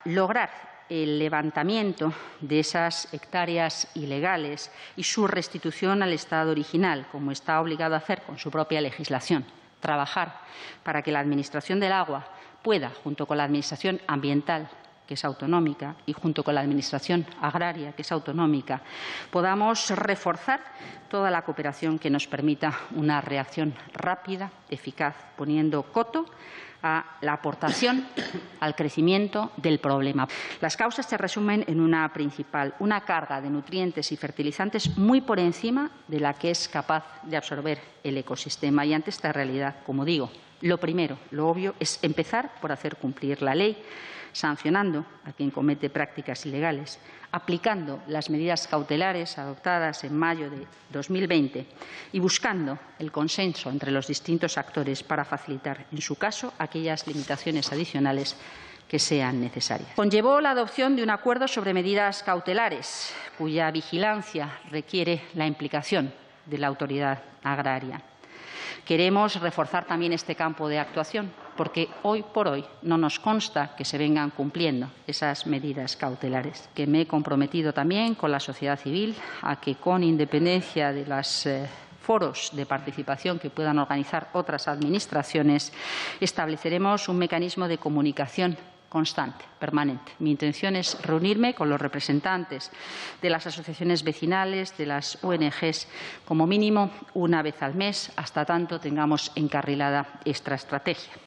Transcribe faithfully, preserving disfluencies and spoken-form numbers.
lograr el levantamiento de esas hectáreas ilegales y su restitución al estado original, como está obligado a hacer con su propia legislación. Trabajar para que la Administración del agua pueda, junto con la Administración ambiental, que es autonómica, y junto con la Administración agraria, que es autonómica, podamos reforzar toda la cooperación que nos permita una reacción rápida, eficaz, poniendo coto a la aportación al crecimiento del problema. Las causas se resumen en una principal, una carga de nutrientes y fertilizantes muy por encima de la que es capaz de absorber el ecosistema. Y ante esta realidad, como digo, lo primero, lo obvio, es empezar por hacer cumplir la ley, sancionando a quien comete prácticas ilegales, aplicando las medidas cautelares adoptadas en mayo de dos mil veinte y buscando el consenso entre los distintos actores para facilitar, en su caso, aquellas limitaciones adicionales que sean necesarias. Conllevó la adopción de un acuerdo sobre medidas cautelares, cuya vigilancia requiere la implicación de la autoridad agraria. Queremos reforzar también este campo de actuación, porque hoy por hoy no nos consta que se vengan cumpliendo esas medidas cautelares, que me he comprometido también con la sociedad civil a que, con independencia de los eh, foros de participación que puedan organizar otras administraciones, estableceremos un mecanismo de comunicación constante, permanente. Mi intención es reunirme con los representantes de las asociaciones vecinales, de las O N Ges, como mínimo una vez al mes, hasta tanto tengamos encarrilada esta estrategia.